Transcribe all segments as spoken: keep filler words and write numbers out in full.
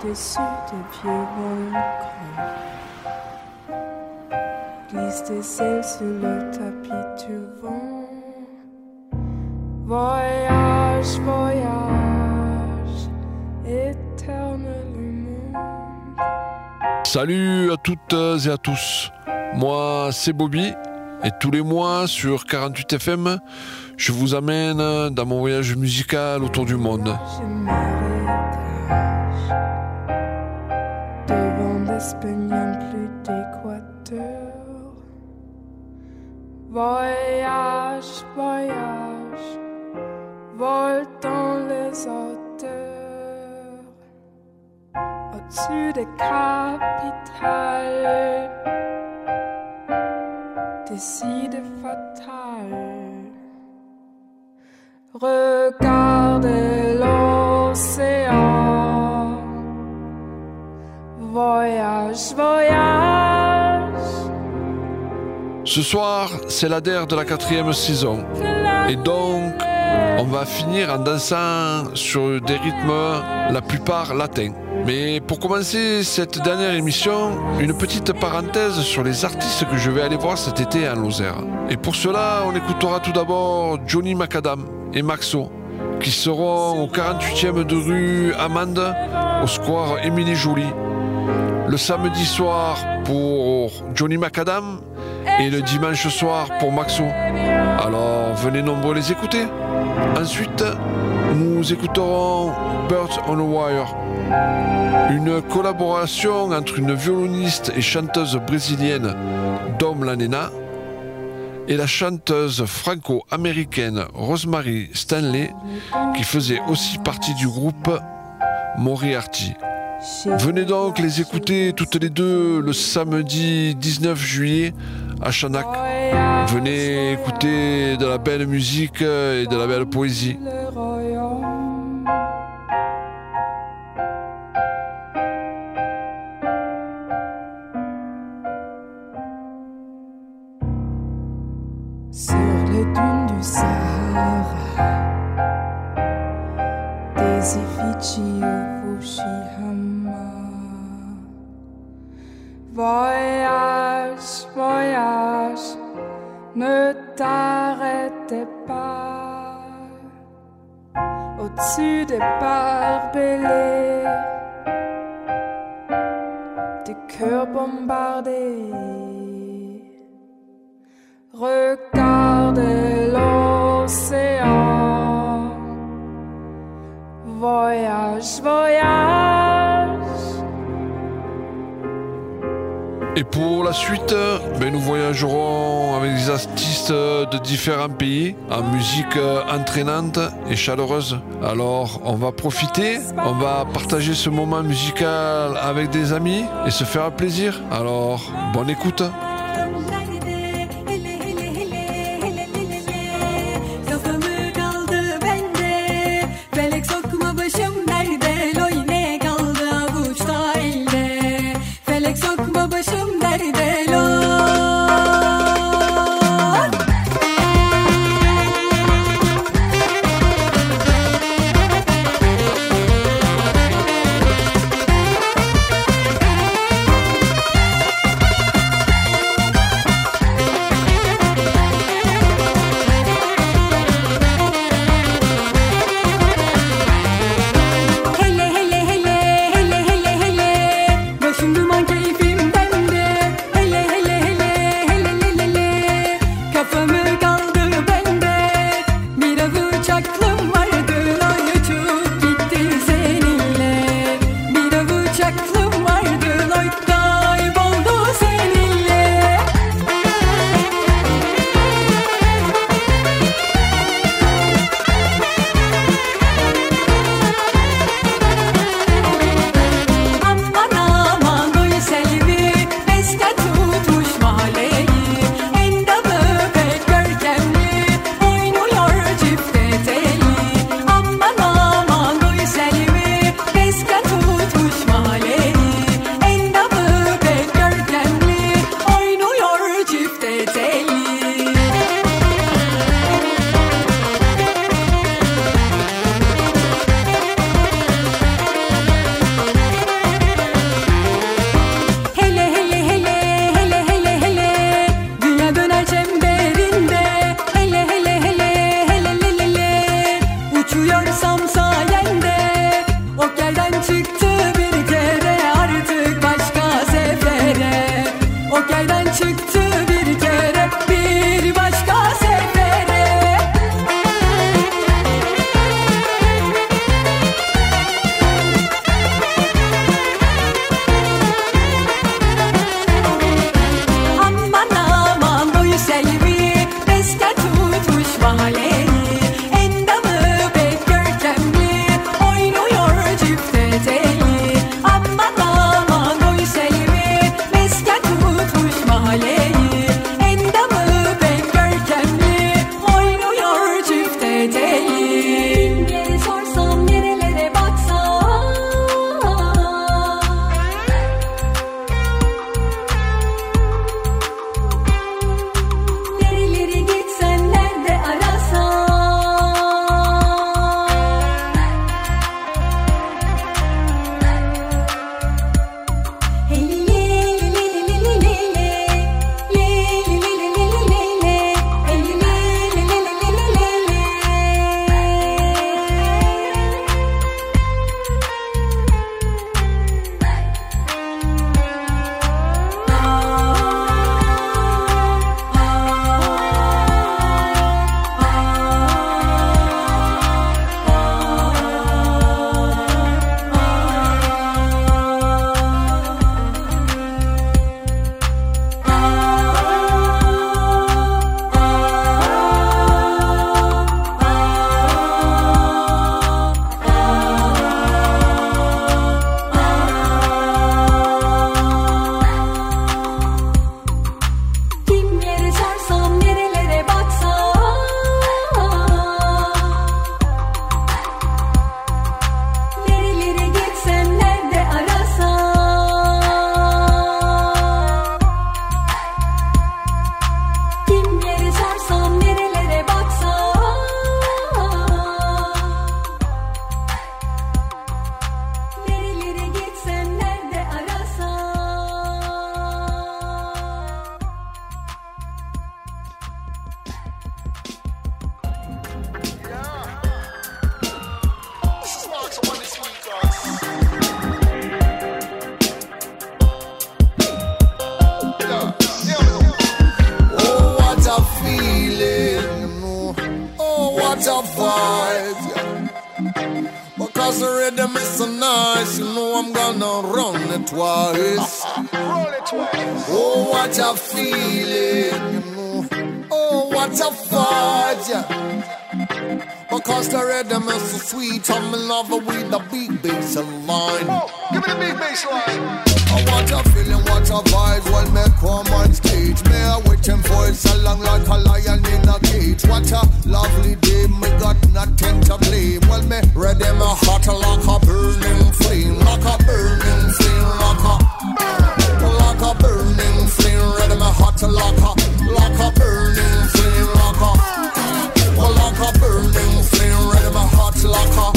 au-dessus des vieux volcans. Glisse tes ailes sur le tapis du vent. Voyage, voyage, éternellement. Salut à toutes et à tous. Moi, c'est Bobby. Et tous les mois, sur quarante-huit F M, je vous amène dans mon voyage musical autour du monde. Je m'arrêtage devant d'Espagne, plus d'équateur. Voyage, voyage, vole dans les hauteurs, au-dessus des capitales. Décide fatal. Regardez l'océan. Voyage, voyage. Ce soir, c'est la dernière de la quatrième saison. Et donc, on va finir en dansant sur des rythmes la plupart latins. Mais pour commencer cette dernière émission, une petite parenthèse sur les artistes que je vais aller voir cet été en Lozère. Et pour cela, on écoutera tout d'abord Johnny Macadam et Maxo, qui seront au quarante-huitième de rue Amande, au square Émilie Joly. Le samedi soir pour Johnny Macadam et le dimanche soir pour Maxo. Alors venez nombreux les écouter. Ensuite, nous écouterons Birds on a Wire, une collaboration entre une violoniste et chanteuse brésilienne Dom Lanena et la chanteuse franco-américaine Rosemary Stanley, qui faisait aussi partie du groupe Moriarty. Venez donc les écouter toutes les deux le samedi dix-neuf juillet à Chanac. Venez écouter de la belle musique et de la belle poésie. Sur les dunes du Sahara, des effigies au Fukushima. Voyage, voyage, ne t'arrêtez pas. Au-dessus des barbelés, des cœurs bombardés. Regardez l'océan. Voyage, voyage. Et pour la suite, ben nous voyagerons avec des artistes de différents pays en musique entraînante et chaleureuse. Alors on va profiter, on va partager ce moment musical avec des amis et se faire plaisir. Alors bonne écoute. the rhythm is so nice, you know I'm gonna run it twice. Roll it twice. Oh, what a feeling, you know. Oh, what a fight, yeah. Because the rhythm is so sweet, I'm in love with the big bass line. Oh, give me the big bass line. Oh, what a feeling, what a vibe when me come on stage. Me a waiting for it so long like a lion in a cage. What a lovely day, me got nothing to blame. Well, me ready, me hot like a burning flame. Like a burning flame, like a Like a burning flame, ready, me hot like a Like a burning flame, like a Well, like a burning flame, ready, me hot like a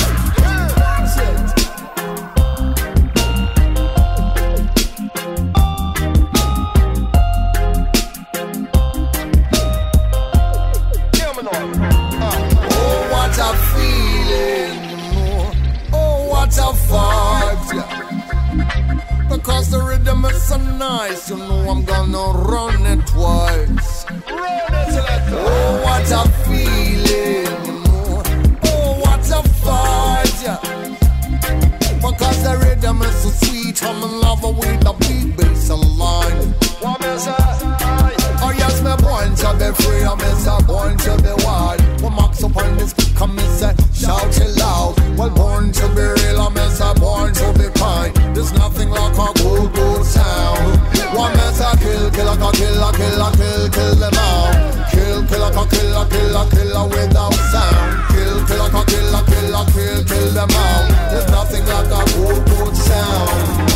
What a feeling, you know. Oh, what a vibe, yeah. Because the rhythm is so nice, you know I'm gonna run it twice. Oh, what a feeling, you know. Oh, what a vibe, yeah. Because the rhythm is so sweet, I'm in love with the big bass line. Oh yes, me born to be free, I'm a born to be wild. Well, max up on this, come and say, shout it loud. Well, born to be real, I'm a born to be kind. There's nothing like a good, good sound. One mess a kill, kill like a kill, a kill, a kill, kill them out. Kill, kill like a kill, a kill, a kill without sound. Kill, kill like a kill, a kill, a kill, kill them out. There's nothing like a good, good sound.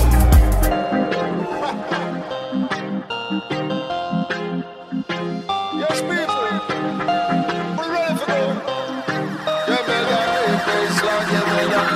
Yes, people. We're ready for go. Yeah, man, that big bass line, yeah, man, yeah.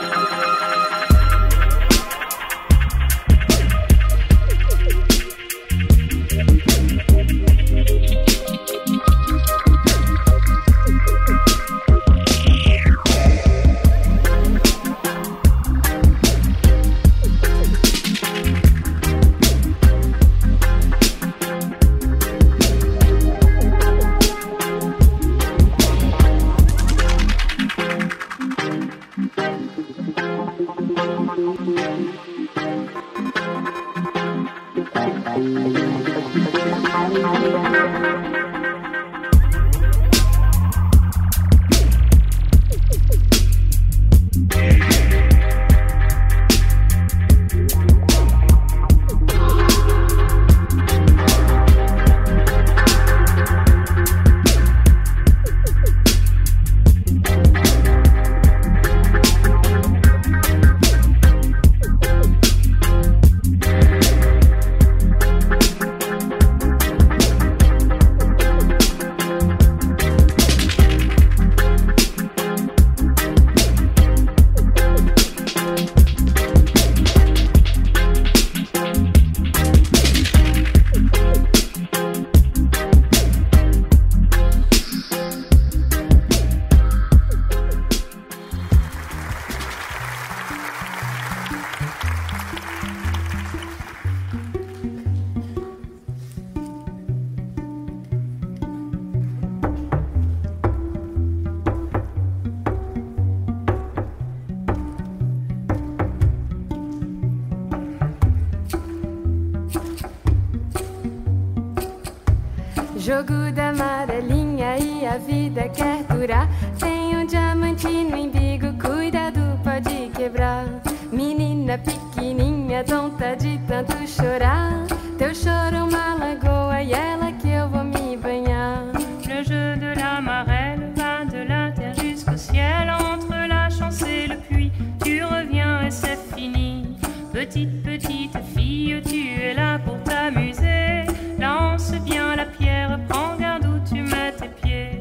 Jogo da amarelinha e a vida quer durar. Tem um diamante no umbigo, cuidado, pode quebrar. Menina pequenininha, tonta de tanto chorar. Teu choro é uma lagoa e ela que eu vou me banhar. Le jeu de la marelle va de la terre jusqu'au ciel. Entre la chance et le puits, tu reviens et c'est fini. Petite, petite fille, tu es là pour t'amuser. Lance bien la pierre, prends garde où tu mets tes pieds.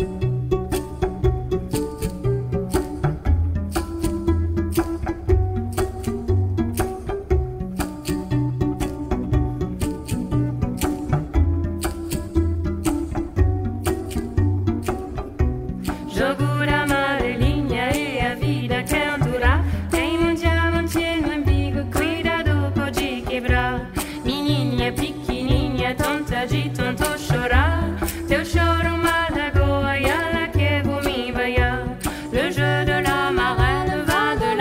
Jogo da amarelinha e a vida quer durar. Tem um diamante no umbigo, cuidado, pode quebrar. Menininha pequenininha, tonta de tanto chorar. Teu choro uma lagoa e ela que vou me banhar. Le jeu de la marelle va de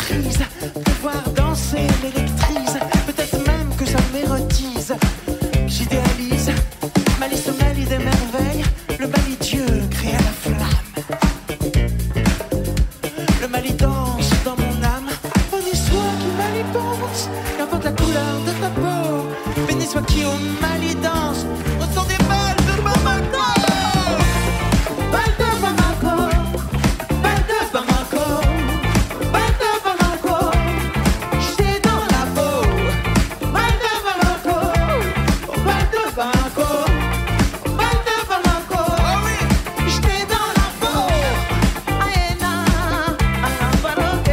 maîtrise. De voir danser m'électrise. Peut-être même que ça m'érotise. J'idéalise ma liste Mali des merveilles. Le Mali Dieu crée la flamme. Le Mali danse dans mon âme. Béni soit qui Mali pense. Qu'importe la couleur de ta peau. Béni soit qui au Mali danse. Au son des balles de Bamako. Balles de Bamako. Balles de Bamako. Balles de Bamako. J'étais dans la peau. Balles de Bamako. Balles de Bamako. Balles de Bamako. Ah oui. J'étais dans la peau. Aena, Anabaroke.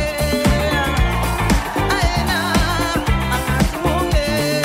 Aena, Anatumoke.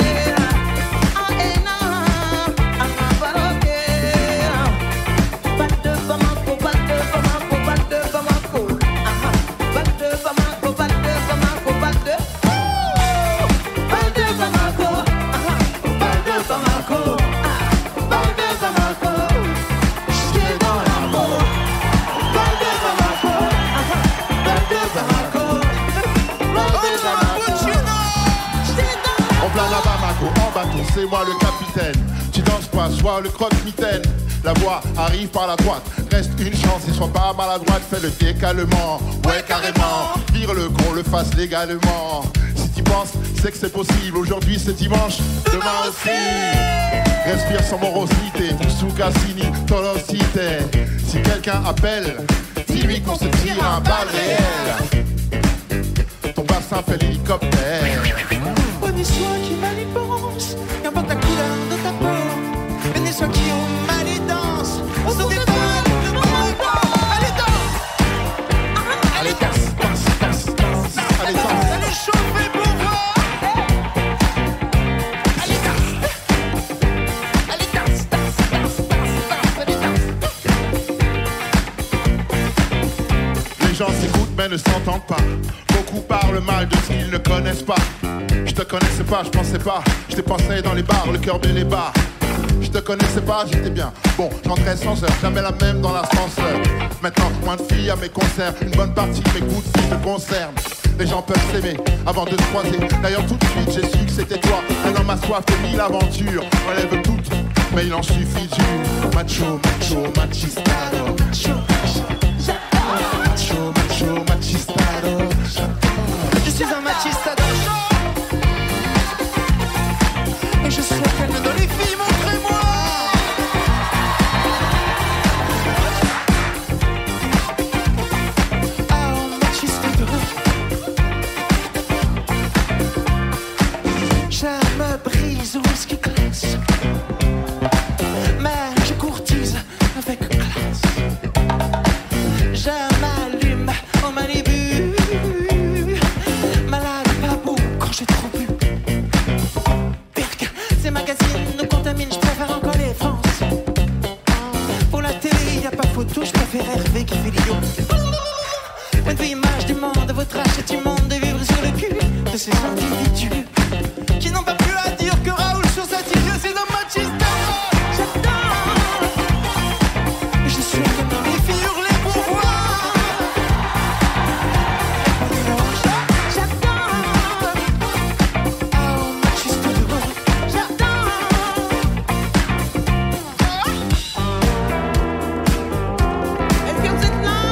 Aena, Anabaroke. Balles de Bamako, balles de Bamako, balles de Bamako. Ah, balles de Bamako, balles de Bamako, balles de. Balles de Bamako. Ah, balles de Bamako. Ah, balles de Bamako. J'étais dans la peau. Balles de Bamako. Ah, balles de Bamako. Balles de Bamako. J'étais dans. En plein à Bamako, en bateau, c'est moi le capitaine. Tu danses pas, sois le croque-mitaine. La voix arrive par la droite, reste une chance et sois pas maladroite. Fais le décalement, ouais carrément. Vire le con, le fasse légalement. Si tu penses, c'est que c'est possible. Aujourd'hui c'est dimanche, demain aussi. Respire sans morosité, sous Cassini, Tolosité. Si quelqu'un appelle, dis-lui qu'on se tire un balle réel. Ton bassin fait l'hélicoptère. Béni soit qui Mali pense, qu'importe la couleur de ta peau. Béni soit qui au Mali danse, au son des balles de Bamako. Allez danse. Allez, danse, danse, danse, danse. Allez, danse. Allez chauffer pour voir. Allez danse. Allez danse, danse, danse, danse, danse. Allez danse. Les gens s'écoutent mais ne s'entendent pas. Beaucoup parlent mal de ce qu'ils ne connaissent pas. Je te connaissais pas, je pensais pas. Je t'ai pensé dans les bars, le cœur les bas. Je te connaissais pas, j'étais bien. Bon, j'entrais sans heure, jamais la même dans l'ascenseur. Maintenant, moins de filles à mes concerts. Une bonne partie de mes coups de fil me concernent. Les gens peuvent s'aimer avant de se croiser. D'ailleurs, tout de suite, j'ai su que c'était toi. Un homme a soif de mille aventures. On lève toutes, mais il en suffit d'une. Macho, macho, machistado. Macho, macho, macho, machistado. Je suis un machistado. Et je suis calme dans les filles, montrez-moi. Ah, machistado. Je me brise au whisky classe. Mais je courtise avec classe. Je m'allume au Malibu. Malade, pas beau quand j'ai trop bu. Pirque, ces magazines nous contaminent, je préfère encore les France. Pour la télé, y a pas photo, je préfère Hervé qui fait l'idiot. Point de vue image du monde, votre âge est immonde de vivre sur le cul de ces individus qui n'ont pas plus à dire que Raoul sur sa tigre, c'est un machista. J'adore. Je suis comme les filles hurler pour voir. J'adore. Oh, machista de moi. J'adore. Est-ce que vous êtes là?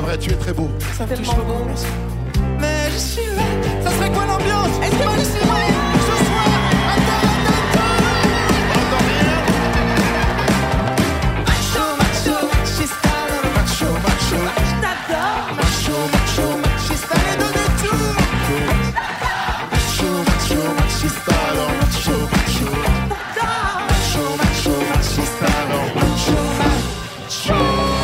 pas vrai, tu es très beau. Ça me touche beaucoup, merci. Mais je suis là, ça serait quoi l'ambiance? Est-ce que je suis là ce soir? Attends, attends, attends. On entend rien. Macho, macho, machista, macho, macho, t'adore. Macho, macho, machista, les deux de tout. Macho, macho, machista, macho, macho, macho, macho, machista, macho, macho.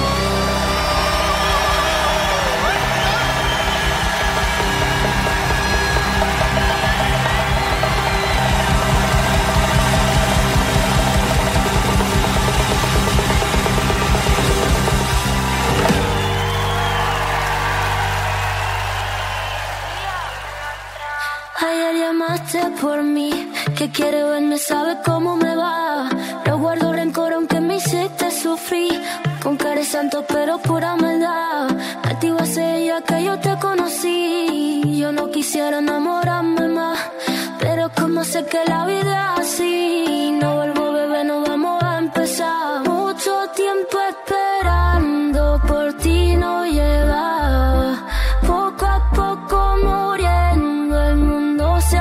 Ayer llamaste por mí, que quiere verme, sabe cómo me va. No guardo rencor aunque me hiciste sufrir. Con cara de santo pero pura maldad. Antigua es ella que yo te conocí. Yo no quisiera enamorarme más, pero como sé que la vida es así, no vuelvo, bebé, no vamos a empezar. Mucho tiempo esperando por ti no llegaba. Poco a poco muriendo, el mundo se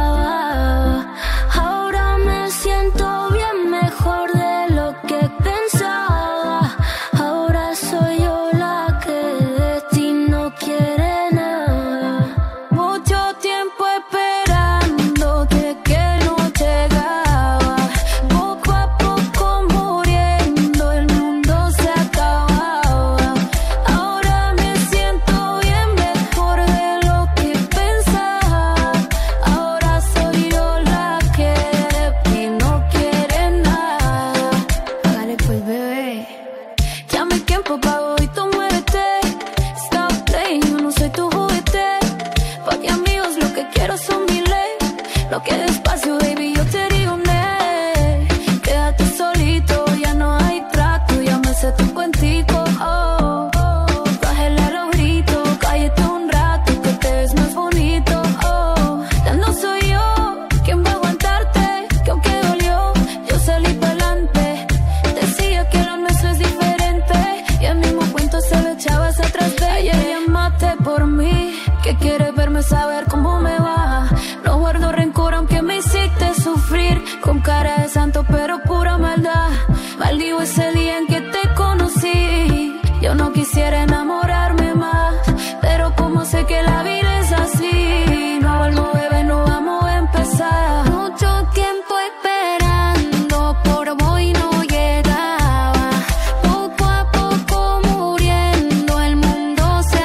acaba. Ahora me siento bien, mejor de lo que pensaba. Ahora soy yo la que de ti no quiere nada. Mucho tiempo esperando que, que no llegaba. Poco a poco muriendo, el mundo se acababa. Ahora me siento bien, mejor de lo que pensaba. Ahora soy yo la que de ti no quiere nada. Hágale pues, bebé. Llame el tiempo, pago y tú muévete. Stop playing, yo no soy tu juguete. Pa' que amigos lo que quiero son mi ley. Lo que despacio, baby, yo te digo ne. Quédate solito, ya no hay trato. Ya me sé tu cuentico, oh, oh. Bájale a los gritos, cállate un rato, que te ves más bonito, oh. Ya no soy yo quien va a aguantarte, que aunque dolió, yo salí pa'lante. Decía que lo nuestro es diferente, y el mismo cuento se lo echabas atrás de. Ayer llamaste por mí, que quieres verme, saber cómo me va. No guardo rencor aunque me hiciste sufrir. Con cara de santo pero pura maldad. Maldigo ese día en que te conocí. Yo no quisiera enamorarme más, pero como sé que la vida es así, no vuelvo, bebé, no vamos a empezar. Mucho tiempo esperando por vos y no llegaba. Poco a poco muriendo, el mundo se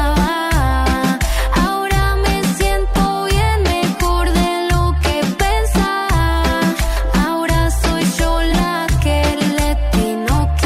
acaba. Ahora me siento bien, mejor de lo que pensaba. Ahora soy yo la que de ti no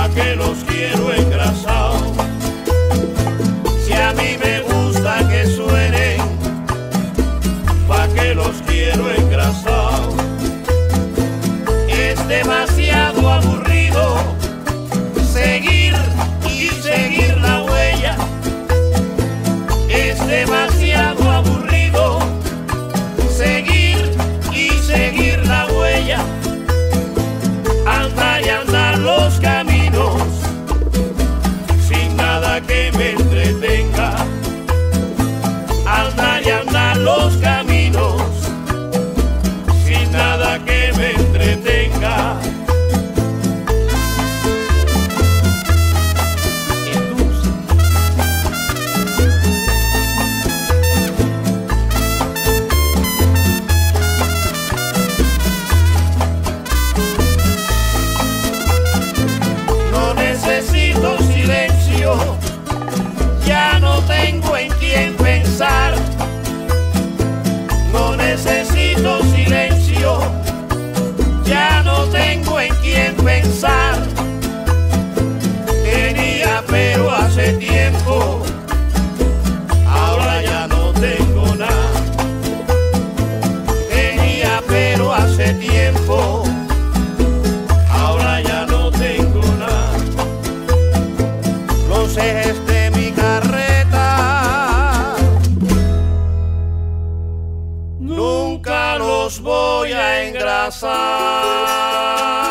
que los quiero engrasados. Si a mí me gusta que suenen, pa' que los quiero engrasados. Es demasiado aburrido seguir y seguir la huella. Es demasiado aburrido seguir y seguir la huella. Andar y andar los caminos sin nada que me entretenga. Andar y andar los caminos sin nada que me entretenga. Ya no tengo en quién pensar. No necesito silencio. Ya no tengo en quién pensar. Tenía pero hace tiempo. Ahora ya no tengo nada. Tenía pero hace tiempo. Ahora ya no tengo nada. Los ejes de mi carreta nunca los voy a engrasar.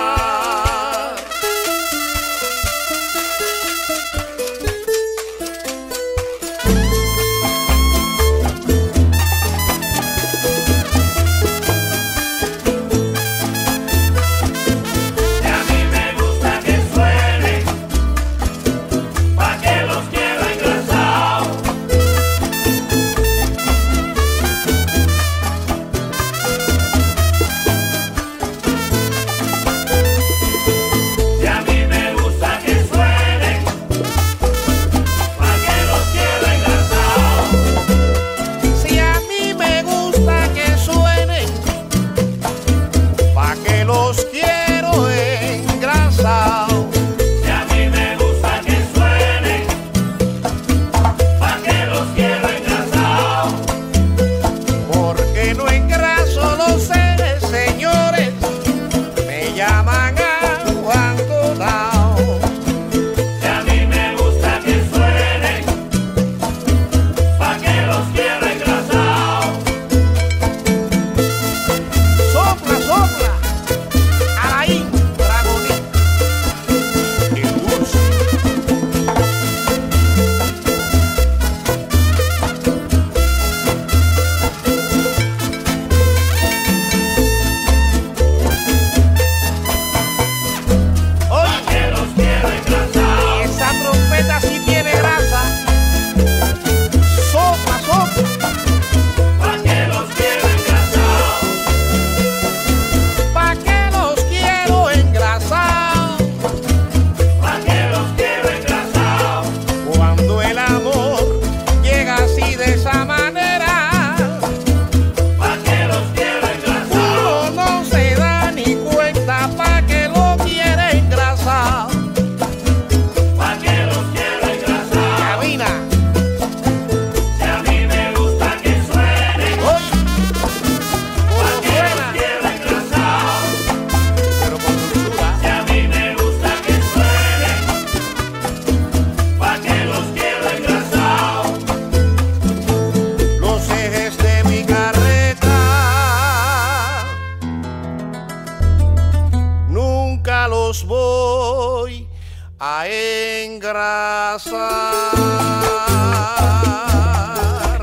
Los voy a engrasar.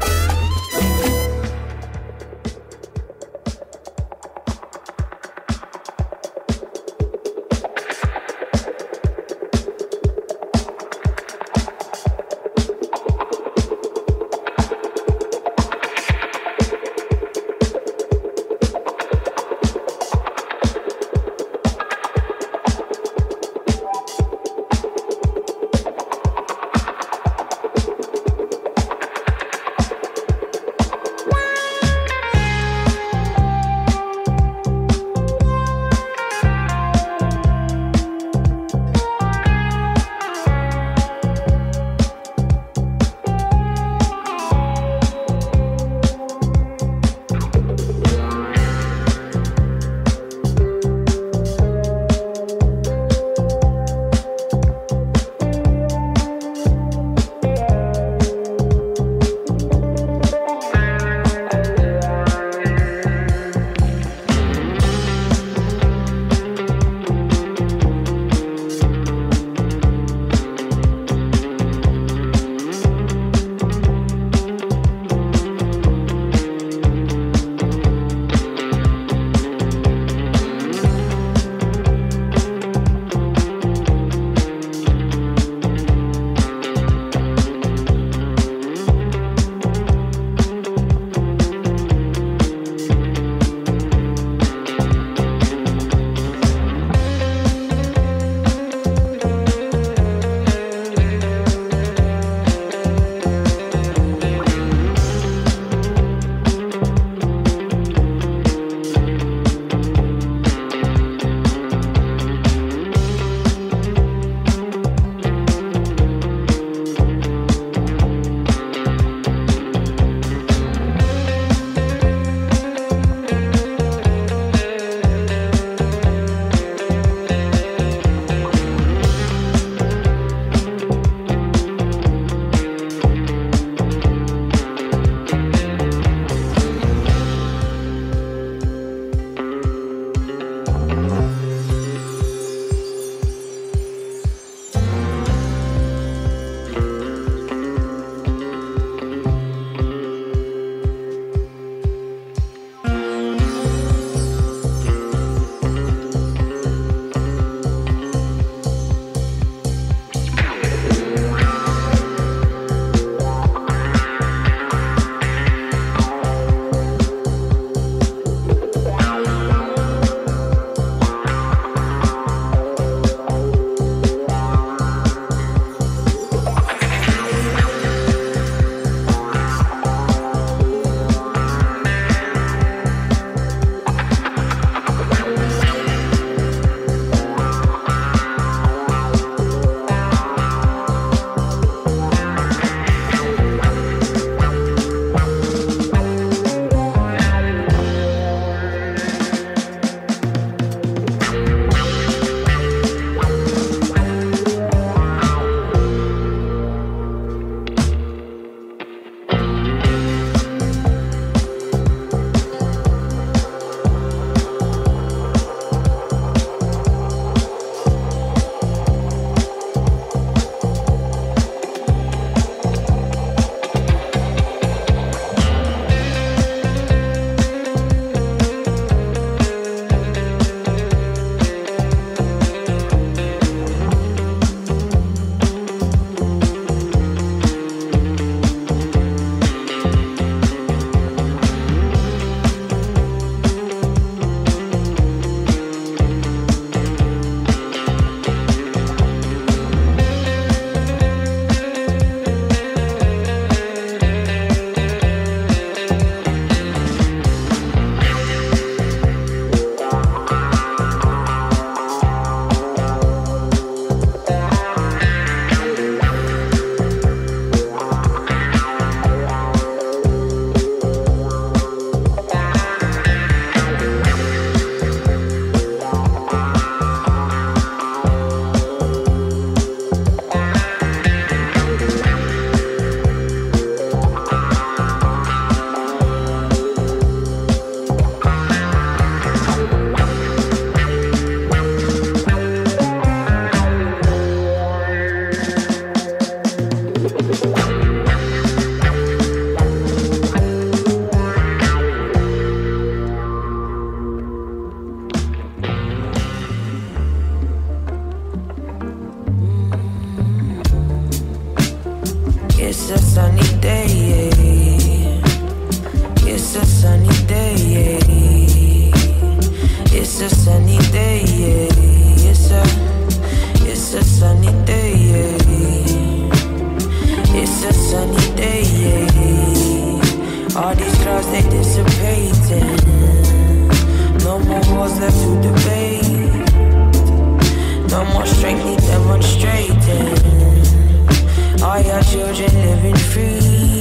It's a sunny day, yeah. It's a sunny day, yeah. It's a sunny day, yeah. It's a, it's a sunny day, yeah. It's a sunny day, yeah. All these clouds, they dissipating. No more wars left to debate. No more strength, need demonstrating. All your children living free,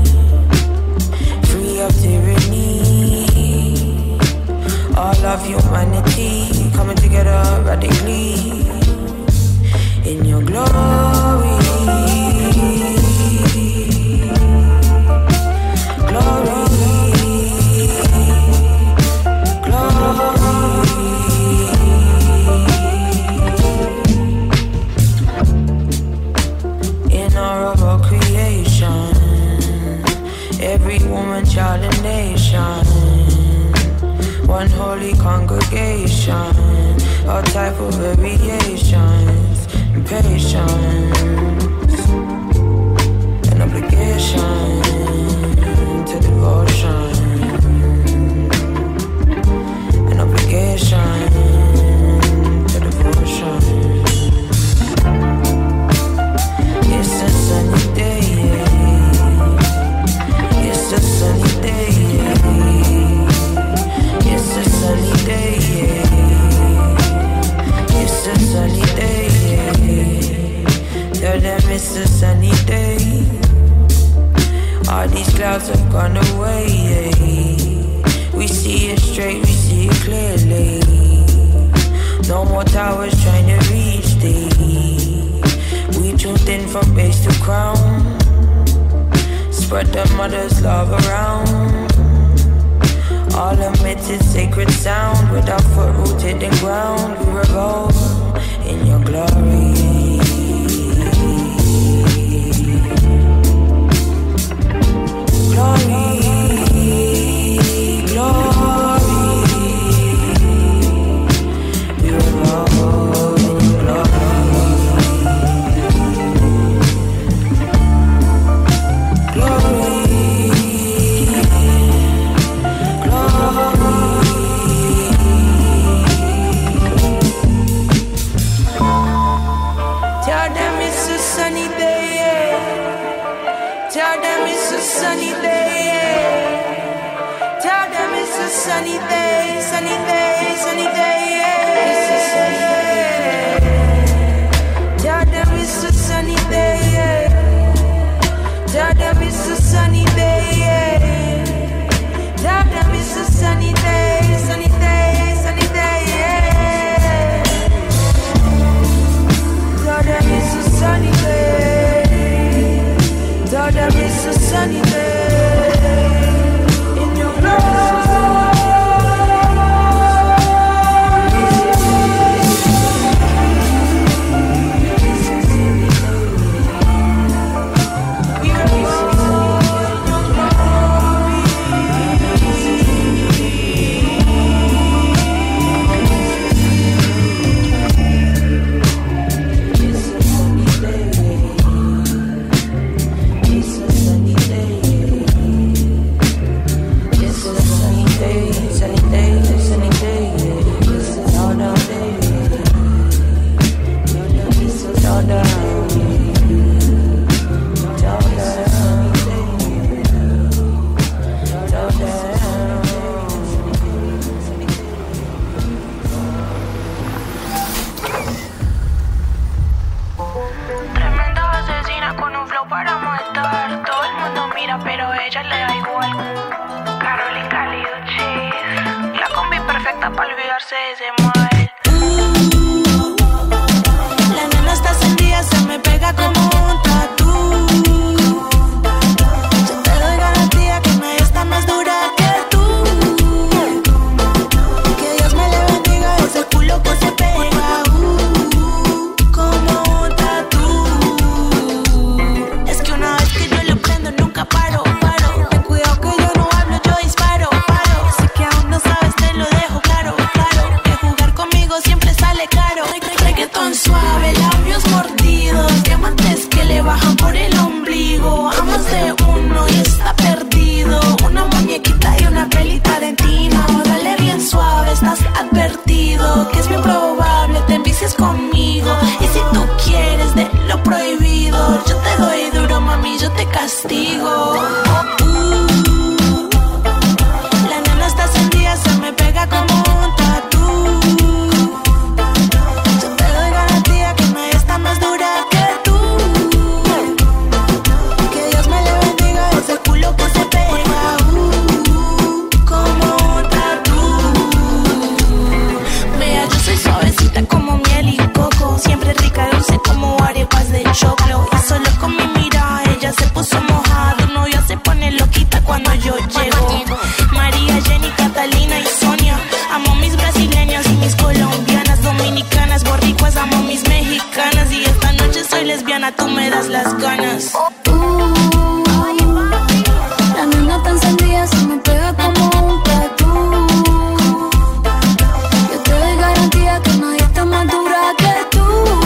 free of tyranny. All of humanity coming together radically in your glory, glory, glory. Every woman, child, and nation, one holy congregation, all type of variations, and patience, and obligation to devotion, and obligation to devotion. It's a sunny day, yeah. It's a sunny day, yeah. It's a sunny day, yeah. It's a sunny day, yeah. Tell them it's a sunny day. All these clouds have gone away, yeah. We see it straight, we see it clearly. No more towers trying to reach thee. We tuned in from base to crown. Spread the mother's love around. All emitted sacred sound. With our foot rooted in ground, we revolve in your glory. Glory, glory. We revolve in your glory. Sunny day, yeah. Tell them it's a sunny day, sunny day, sunny day, yeah. It's a sunny day. Tell them it's a sunny day, yeah. Tell them it's a sunny day, yeah. Tell them it's a sunny day, sunny day, sunny day, yeah. Tell them it's a sunny day. Tell them it's a sunny day in your love. Jugar labios mordidos, diamantes que le bajan por el ombligo. A más de uno y está perdido. Una muñequita y una peli Tarantino. Dale bien suave, estás advertido que es muy probable te envicies conmigo. Y si tú quieres de lo prohibido, yo te doy duro, mami, yo te castigo. uh, La nena está encendida, se me pega como un tatú. Yo te doy garantía que nadie está más dura que tú. Que Dios me le bendiga ese culo que se pega uh, como un tatú. Vea, yo soy suavecita como miel y coco, siempre rica y dulce como arepas de choclo. Y solo con mi mirada ella se puso mojada. No, ya se pone loquita cuando yo llego. María, Jenny, Catalina y Sonia. Amo mis brasileñas y mis colombianas, dominicanas, borricuas, amo mis mexicanas. Y esta noche soy lesbiana, tú me das las ganas. Uh, la nena tan encendida se me pega como un tatú. Yo te doy garantía que nadie está más dura que tú.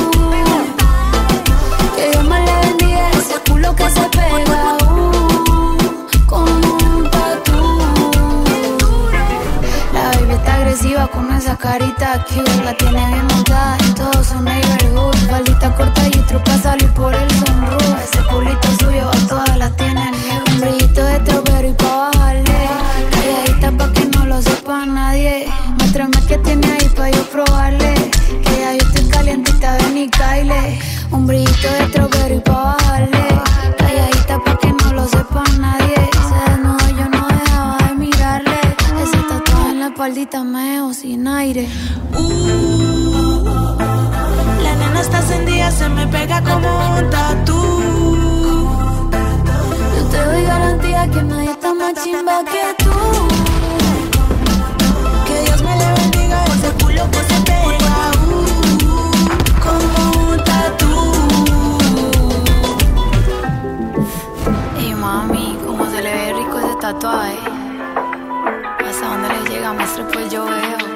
Que Dios me le bendiga ese culo que se pega uh, como un tatú. La baby está agresiva con esa carita cute. La tiene bien montada en todo su neighborhood. Faldita corta y truca pa' salir por el sunroof. Ese culito suyo a todas las tiene nude. Un brillito de strawberry pa' bajarle. Calladita pa' que no lo sepa nadie. Muéstrame qué tiene ahí pa' yo probarle. Que ya yo estoy calientita, ven y caile. Un brillito de strawberry pa' bajarle. Calladita pa' que no lo sepa nadie. Se desnudó, yo no dejaba de mirarle. Ese tatuaje en la espaldita me dejó sin aire. uh, La nena está encendida, se me pega como un tatú. Yo te doy garantía que nadie está más chimba que tú. Que Dios me le bendiga ese culo que se pega uh, como un tatú. Y mami, cómo se le ve rico ese tatuaje. Hasta dónde le llega, maestro, pues yo veo.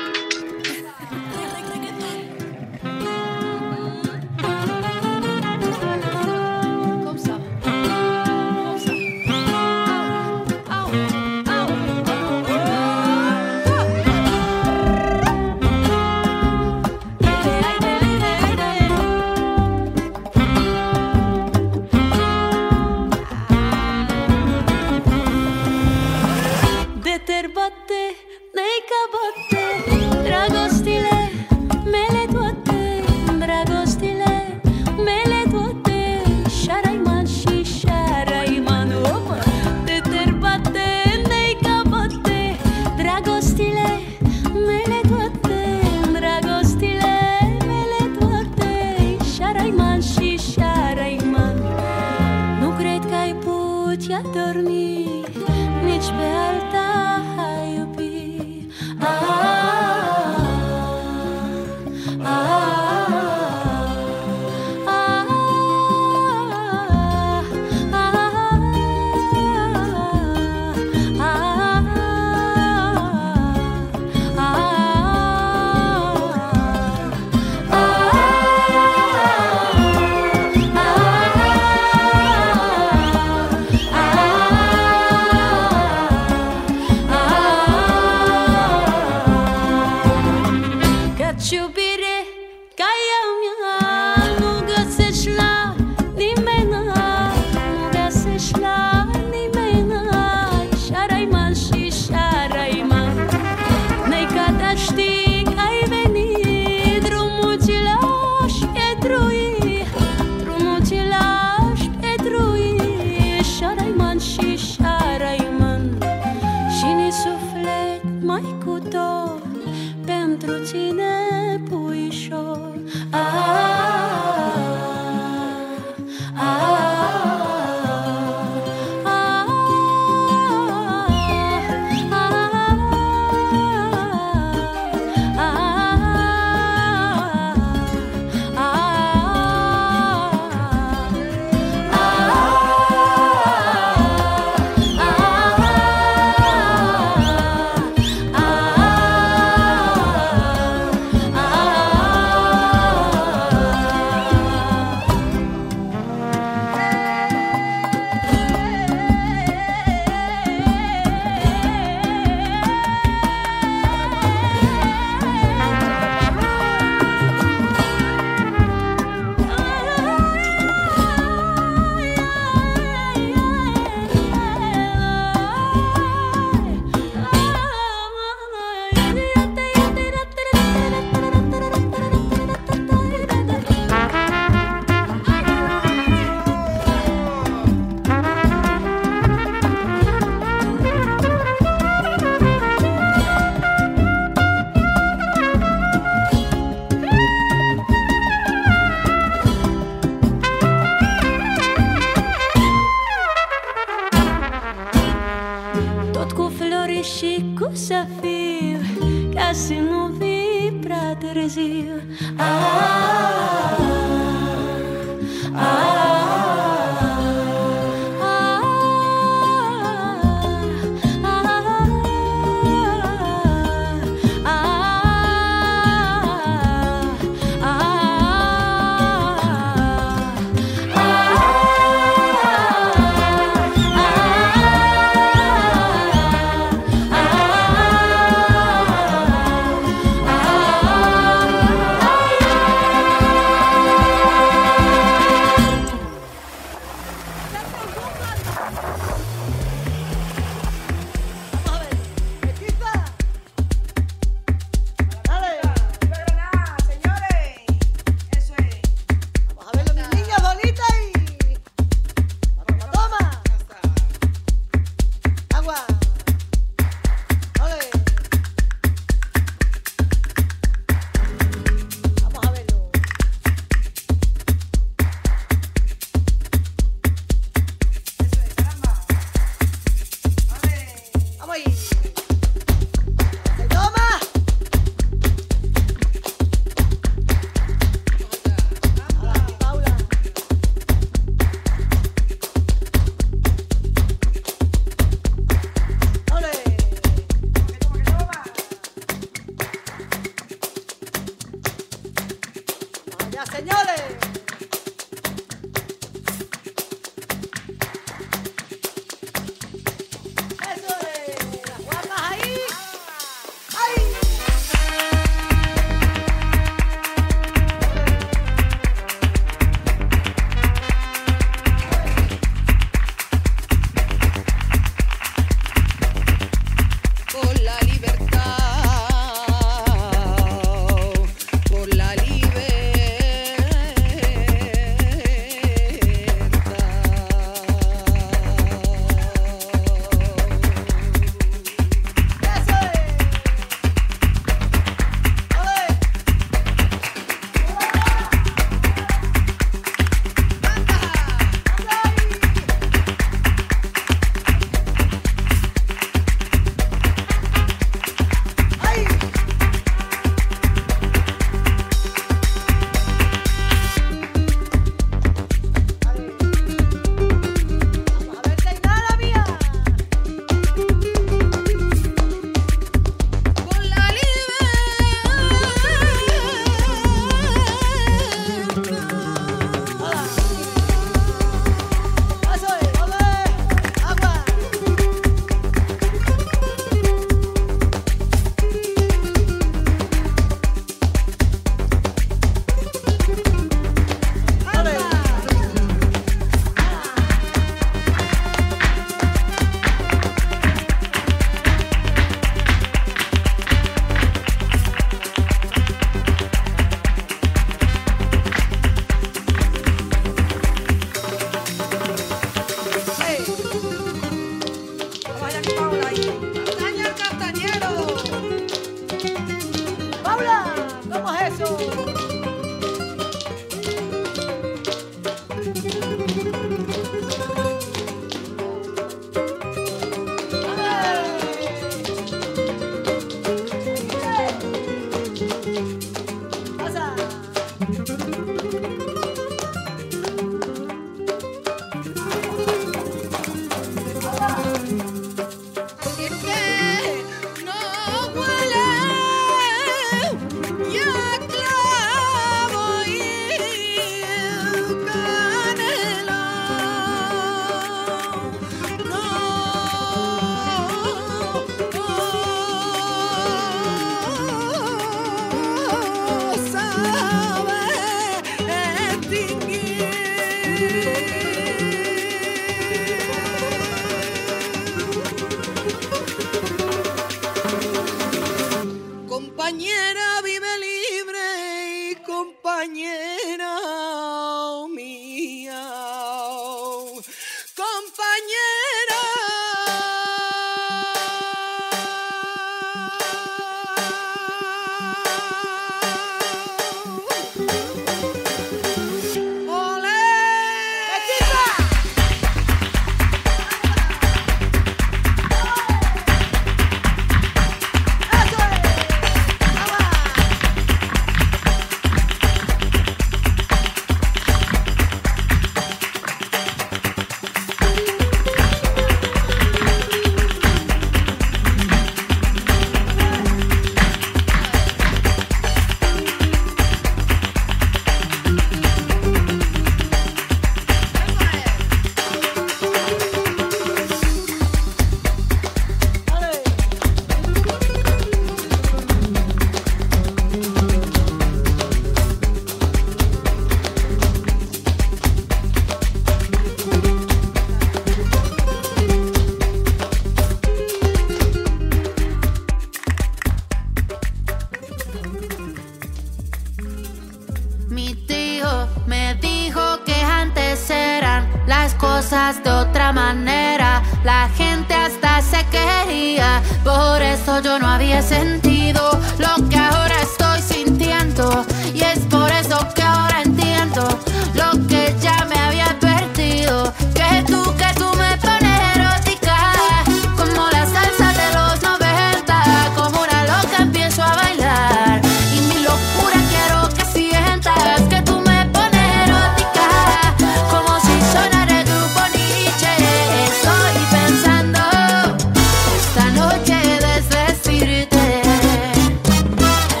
cosas de otra manera. La gente hasta se quería, por eso yo no había sentido lo que ahora estoy sintiendo. Y es por eso que ahora entiendo lo que ya me había advertido. Que tú, que tú me pones erótica, como la salsa de los noventa. Como una loca empiezo a bailar, y mi locura quiero que sientas. Que tú me pones erótica, como si sonara el grupo Nietzsche. Estoy pensando esta noche desvestirte.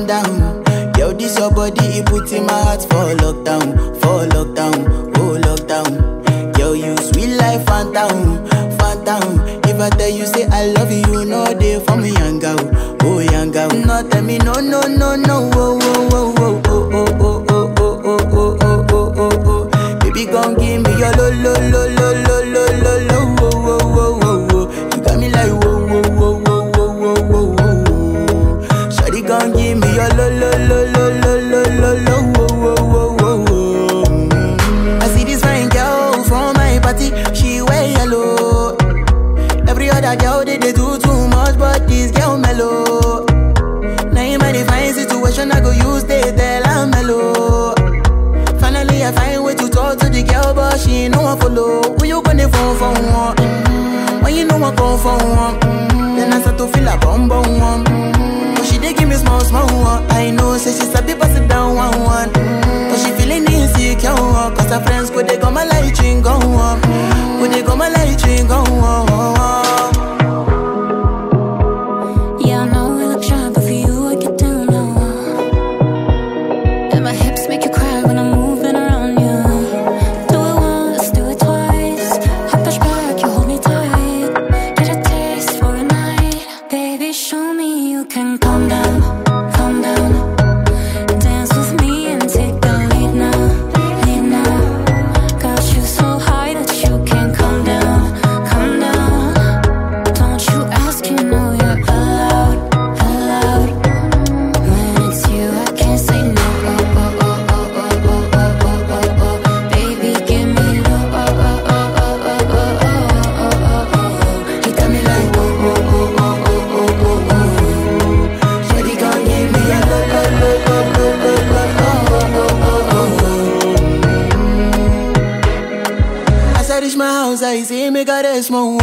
calm down. Yo, this your body, it puts in my heart for lockdown, for lockdown, oh lockdown. Yo, you sweet life, phantom, phantom. If I tell you say I love you, you know they for me, young girl, oh young girl. No, tell me no, no, no, no, oh, oh, oh, oh, oh, oh, oh, oh, oh, oh, oh, oh, oh, oh. Baby, gon' give me your lo, lo, lo, lo, lo, lo, lo, lo, oh, oh, oh, oh, oh. You got me like whoa, whoa, whoa, whoa, whoa, whoa, whoa, whoa. Shawty gon' give me your lo, lo, lo, lo, lo, lo, lo, lo, oh, oh, oh, oh, oh. I see this fine girl from my party, she wear yellow. Every other girl they, they do too much, but this girl mellow. Now in my divine situation, I go use they tell I'm mellow. Finally I find way to talk to the girl, but she ain't no one follow. Who you gonna phone for one? Mm-hmm. When you know I come for one, mm-hmm. Then I start to feel a bum bum one. Mm-hmm. But she dey give me small small one. I know say she sabi pass it down one one. Mm-hmm. But she feeling insecure, cause her friends go they come my light ring go on. Go they come my light ring go on. I say make her rest more.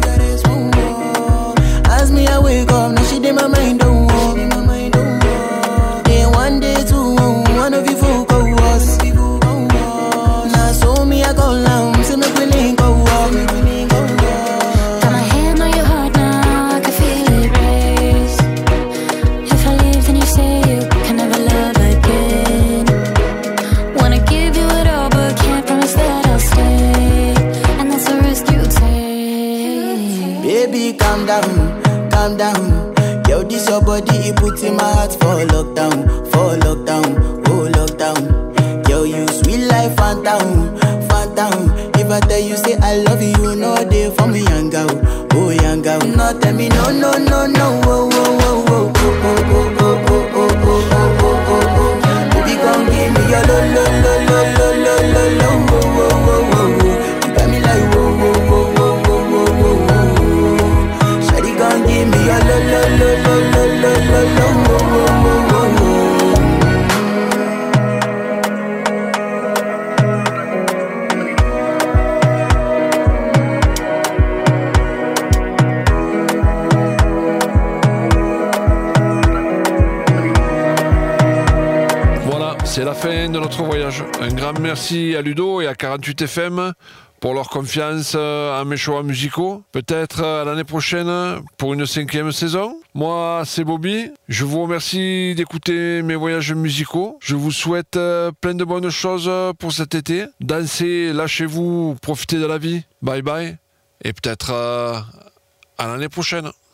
As me I wake up, now she did my mind don't walk. Then one day two, one of you folk go was. Now so me I go down, see me willing go walk. Got my hand on your heart now, I can feel it race. If I leave then you say you can never love again. Wanna give you it all but can't promise that I'll stay. Baby, calm down, calm down. Yo, this your body, it puts in my heart for lockdown, for lockdown, oh lockdown. Yo, you sweet life, phantom, phantom. If I tell you say I love you, you know they for me, young girl, oh young girl. No, tell me no, no, no, no, oh, oh, oh, oh, oh, oh, oh, oh, oh, oh, oh, oh, oh. Baby, gon' give me your lo, lo, lo, lo, lo, lo, lo, lo, oh, oh, oh, oh. You got me like whoa, whoa, whoa, whoa. Give me your lo lo lo lo lo lo lo lo. Voilà, c'est la fin de notre voyage. Un grand merci à Ludo et à quarante-huit F M pour leur confiance à mes choix musicaux. Peut-être à l'année prochaine pour une cinquième saison. Moi, c'est Bobby. Je vous remercie d'écouter mes voyages musicaux. Je vous souhaite plein de bonnes choses pour cet été. Dansez, lâchez-vous, profitez de la vie. Bye bye. Et peut-être à l'année prochaine.